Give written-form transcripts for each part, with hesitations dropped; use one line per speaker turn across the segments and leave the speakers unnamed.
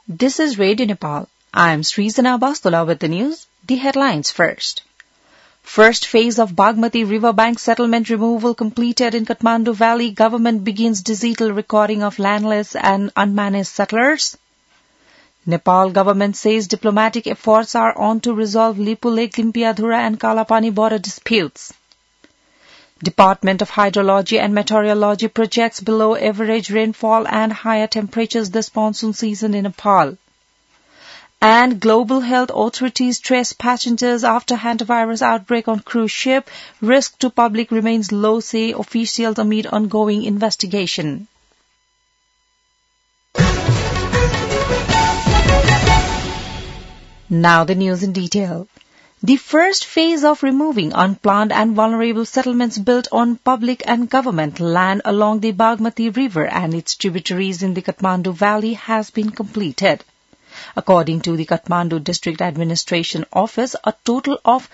This is Radio Nepal. I am Srizana Bastula with the news. The headlines first. First phase of Bagmati riverbank settlement removal completed in Kathmandu Valley. Government begins digital recording of landless and unmanaged settlers. Nepal government says diplomatic efforts are on to resolve Lipu Lake, Limpiadhura and Kalapani border disputes. Department of Hydrology and Meteorology projects below average rainfall and higher temperatures this monsoon season in Nepal. And global health authorities trace passengers after hantavirus outbreak on cruise ship. Risk to public remains low, say officials amid ongoing investigation. Now the news in detail. The first phase of removing unplanned and vulnerable settlements built on public and government land along the Bagmati River and its tributaries in the Kathmandu Valley has been completed. According to the Kathmandu District Administration Office, a total of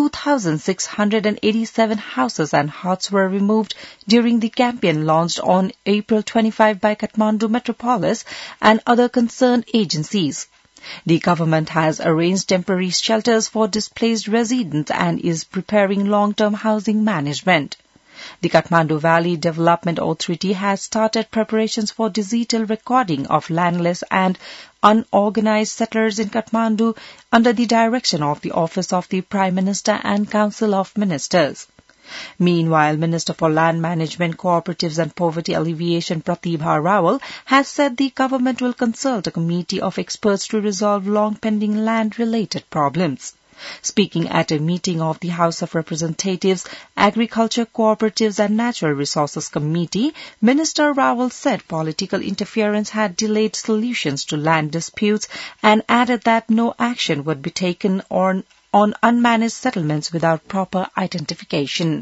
2,687 houses and huts were removed during the campaign launched on April 25 by Kathmandu Metropolis and other concerned agencies. The government has arranged temporary shelters for displaced residents and is preparing long-term housing management. The Kathmandu Valley Development Authority has started preparations for digital recording of landless and unorganized settlers in Kathmandu under the direction of the Office of the Prime Minister and Council of Ministers. Meanwhile, Minister for Land Management, Cooperatives and Poverty Alleviation Pratibha Rawal has said the government will consult a committee of experts to resolve long-pending land-related problems. Speaking at a meeting of the House of Representatives, Agriculture, Cooperatives and Natural Resources Committee, Minister Rawal said political interference had delayed solutions to land disputes and added that no action would be taken on unmanaged settlements without proper identification.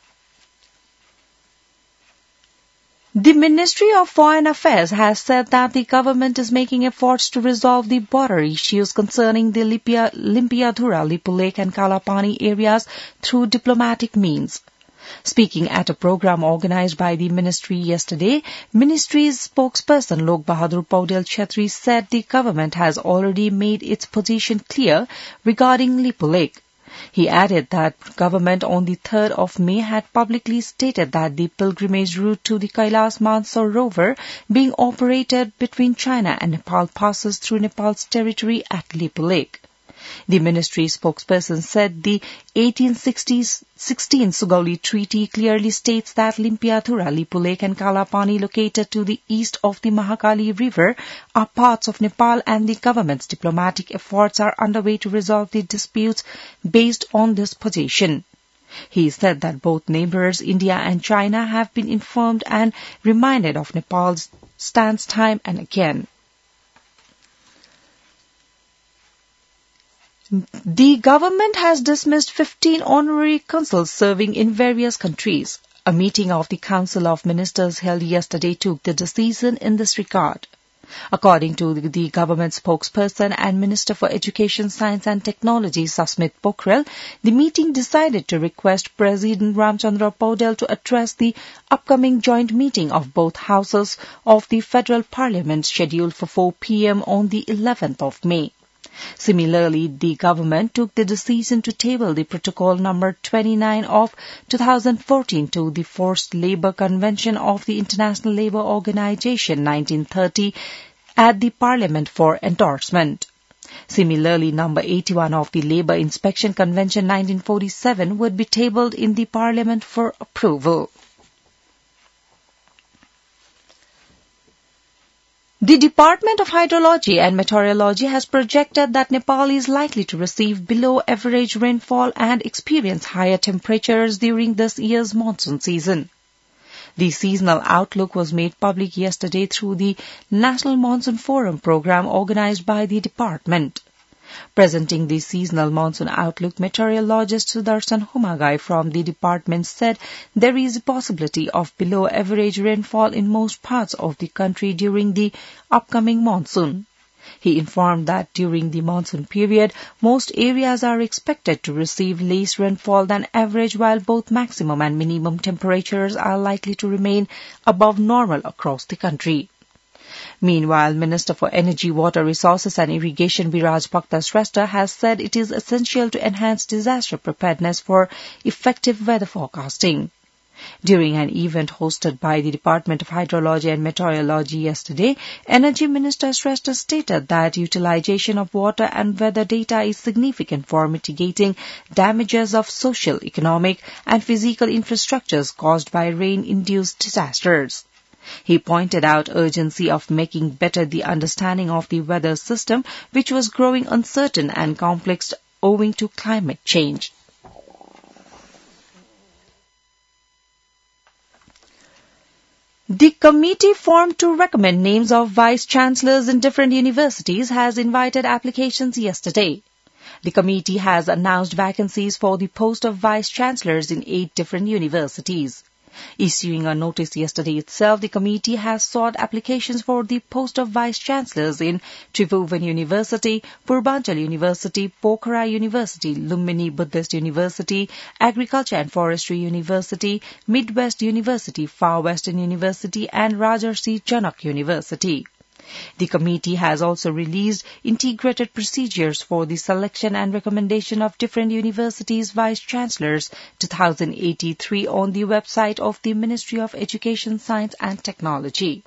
The Ministry of Foreign Affairs has said that the government is making efforts to resolve the border issues concerning the Limpiadhura, Lipu Lake and Kalapani areas through diplomatic means. Speaking at a program organized by the ministry yesterday, ministry's spokesperson Lok Bahadur Paudel Chetri said the government has already made its position clear regarding Lipu Lake. He added that government on the 3rd of May had publicly stated that the pilgrimage route to the Kailas Mansarovar being operated between China and Nepal passes through Nepal's territory at Lipu Lake. The ministry spokesperson said the 1816 Sugauli Treaty clearly states that Limpiadhura, Lipu Lake and Kalapani located to the east of the Mahakali River are parts of Nepal and the government's diplomatic efforts are underway to resolve the disputes based on this position. He said that both neighbors, India and China, have been informed and reminded of Nepal's stance time and again. The government has dismissed 15 honorary consuls serving in various countries. A meeting of the Council of Ministers held yesterday took the decision in this regard. According to the government spokesperson and Minister for Education, Science and Technology, Sasmit Pokhrel, the meeting decided to request President Ramchandra Paudel to address the upcoming joint meeting of both houses of the Federal Parliament scheduled for 4 p.m. on the 11th of May. Similarly, the government took the decision to table the Protocol number 29 of 2014 to the Forced Labour Convention of the International Labour Organization 1930 at the Parliament for endorsement. Similarly, number 81 of the Labour Inspection Convention 1947 would be tabled in the Parliament for approval. The Department of Hydrology and Meteorology has projected that Nepal is likely to receive below average rainfall and experience higher temperatures during this year's monsoon season. The seasonal outlook was made public yesterday through the National Monsoon Forum program organized by the department. Presenting the seasonal monsoon outlook, meteorologist Sudarshan Humagai from the department said there is a possibility of below average rainfall in most parts of the country during the upcoming monsoon. He informed that during the monsoon period, most areas are expected to receive less rainfall than average, while both maximum and minimum temperatures are likely to remain above normal across the country. Meanwhile, Minister for Energy, Water Resources and Irrigation Biraj Bhakta has said it is essential to enhance disaster preparedness for effective weather forecasting. During an event hosted by the Department of Hydrology and Meteorology yesterday, Energy Minister Shrestha stated that utilization of water and weather data is significant for mitigating damages of social, economic and physical infrastructures caused by rain-induced disasters. He pointed out urgency of making better the understanding of the weather system, which was growing uncertain and complex owing to climate change. The committee formed to recommend names of vice-chancellors in different universities has invited applications yesterday. The committee has announced vacancies for the post of vice-chancellors in 8 different universities. Issuing a notice yesterday itself, the committee has sought applications for the post of vice-chancellors in Tribhuvan University, Purbanchal University, Pokhara University, Lumbini Buddhist University, Agriculture and Forestry University, Midwest University, Far Western University and Rajarsi Janak University. The committee has also released integrated procedures for the selection and recommendation of different universities' vice-chancellors 2083 on the website of the Ministry of Education, Science and Technology.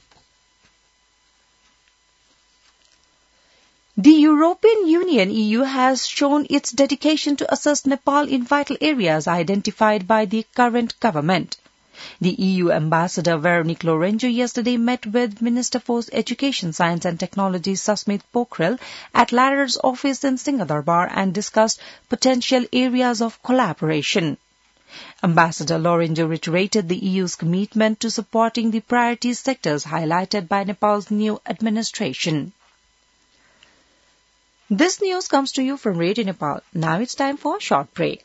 The European Union (EU) has shown its dedication to assist Nepal in vital areas identified by the current government. The EU Ambassador Veronique Lorenzo yesterday met with Minister for Education, Science and Technology Sasmit Pokhrel at latter's office in Singhdurbar and discussed potential areas of collaboration. Ambassador Lorenzo reiterated the EU's commitment to supporting the priority sectors highlighted by Nepal's new administration. This news comes to you from Radio Nepal. Now it's time for a short break.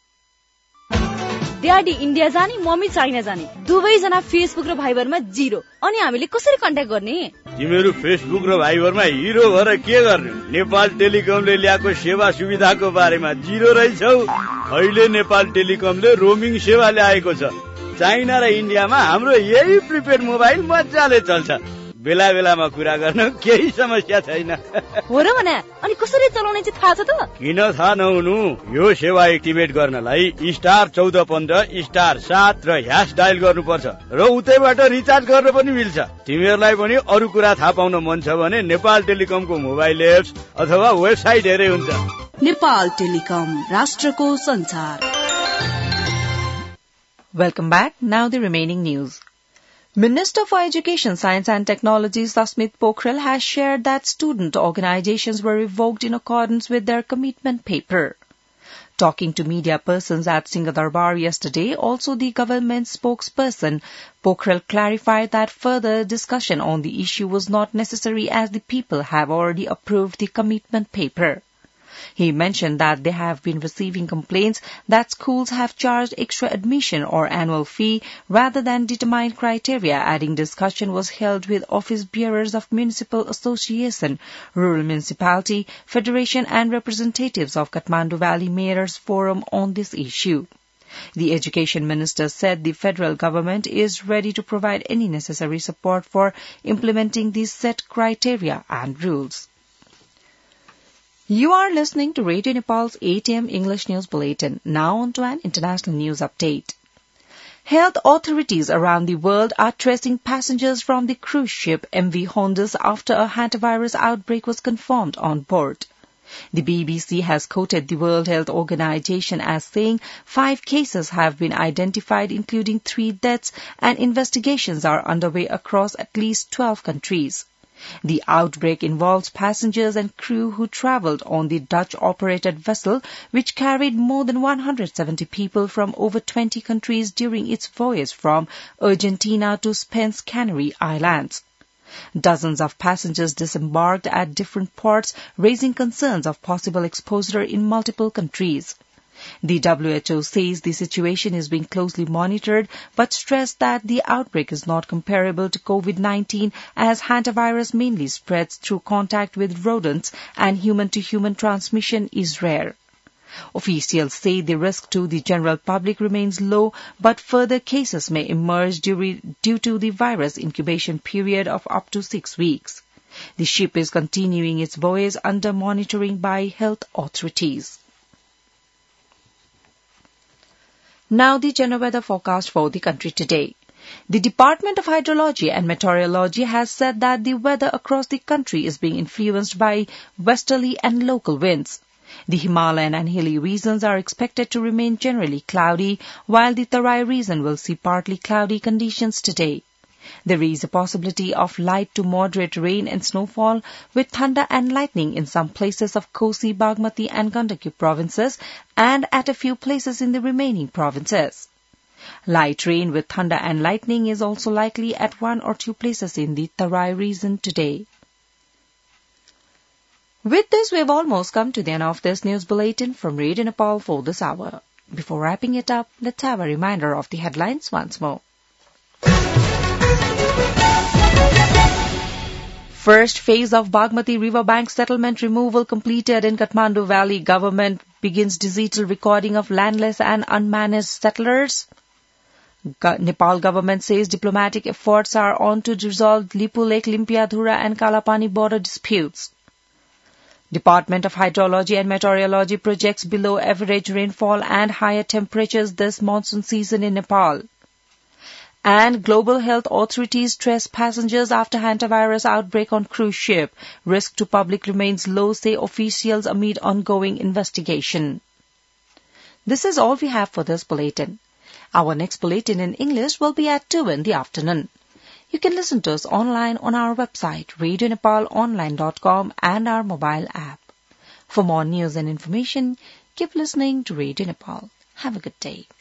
Daddy India जाने mummy China जाने दुवैजना Facebook र भाइबरमा zero अनि हामीले कसरी contact गर्ने
तिमीहरू Facebook र भाइबरमा हिरो भएर के गर्ने नेपाल टेलिकमले ल्याएको सेवा सुविधाको बारेमा जिरो रहेछौ अहिले नेपाल टेलिकमले रोमिङ सेवा ल्याएको छ चाइना र इन्डियामा हाम्रो यही प्रिपेड मोबाइल मजाले चल्छ बेला बेलामा कुरा गर्न केही समस्या छैन
हो र भने अनि कसरी चलाउने चाहिँ थाहा छ त
किन थाहा नहुनु यो सेवा एक्टिभेट गर्नलाई *1415*7 र # डायल गर्नुपर्छ र उतैबाट रिचार्ज गर्न पनि मिल्छ तिमीहरूलाई पनि अरु कुरा थाहा पाउन मन छ भने नेपाल टेलिकमको मोबाइल एप्स अथवा वेबसाइट हेरे हुन्छ
नेपाल टेलिकम राष्ट्रको संचार
Welcome back. Now the remaining news. Minister for Education, Science and Technology Sasmit Pokhrel has shared that student organizations were revoked in accordance with their commitment paper. Talking to media persons at Singhdurbar yesterday, also the government spokesperson, Pokhrel clarified that further discussion on the issue was not necessary as the people have already approved the commitment paper. He mentioned that they have been receiving complaints that schools have charged extra admission or annual fee rather than determined criteria, adding discussion was held with office bearers of Municipal Association, Rural Municipality, Federation and representatives of Kathmandu Valley Mayors Forum on this issue. The Education Minister said the federal government is ready to provide any necessary support for implementing these set criteria and rules. You are listening to Radio Nepal's 8 a.m. English News Bulletin. Now on to an international news update. Health authorities around the world are tracing passengers from the cruise ship MV Hondas after a hantavirus outbreak was confirmed on board. The BBC has quoted the World Health Organization as saying 5 cases have been identified, including 3 deaths, and investigations are underway across at least 12 countries. The outbreak involves passengers and crew who travelled on the Dutch-operated vessel, which carried more than 170 people from over 20 countries during its voyage from Argentina to Spain's Canary Islands. Dozens of passengers disembarked at different ports, raising concerns of possible exposure in multiple countries. The WHO says the situation is being closely monitored, but stressed that the outbreak is not comparable to COVID-19 as hantavirus mainly spreads through contact with rodents and human-to-human transmission is rare. Officials say the risk to the general public remains low, but further cases may emerge due to the virus incubation period of up to 6 weeks. The ship is continuing its voyage under monitoring by health authorities. Now the general weather forecast for the country today. The Department of Hydrology and Meteorology has said that the weather across the country is being influenced by westerly and local winds. The Himalayan and hilly regions are expected to remain generally cloudy, while the Tarai region will see partly cloudy conditions today. There is a possibility of light to moderate rain and snowfall with thunder and lightning in some places of Kosi, Bagmati and Gandaki provinces and at a few places in the remaining provinces. Light rain with thunder and lightning is also likely at 1 or 2 places in the Tarai region today. With this, we have almost come to the end of this news bulletin from Radio Nepal for this hour. Before wrapping it up, let's have a reminder of the headlines once more. First phase of Bagmati riverbank settlement removal completed in Kathmandu Valley. Government begins digital recording of landless and unmanaged settlers. Nepal government says diplomatic efforts are on to resolve Lipu Lake, Limpiadhura and Kalapani border disputes. Department of Hydrology and Meteorology projects below average rainfall and higher temperatures this monsoon season in Nepal. And global health authorities stress passengers after hantavirus outbreak on cruise ship. Risk to public remains low, say officials amid ongoing investigation. This is all we have for this bulletin. Our next bulletin in English will be at 2 in the afternoon. You can listen to us online on our website, radionepalonline.com, and our mobile app. For more news and information, keep listening to Radio Nepal. Have a good day.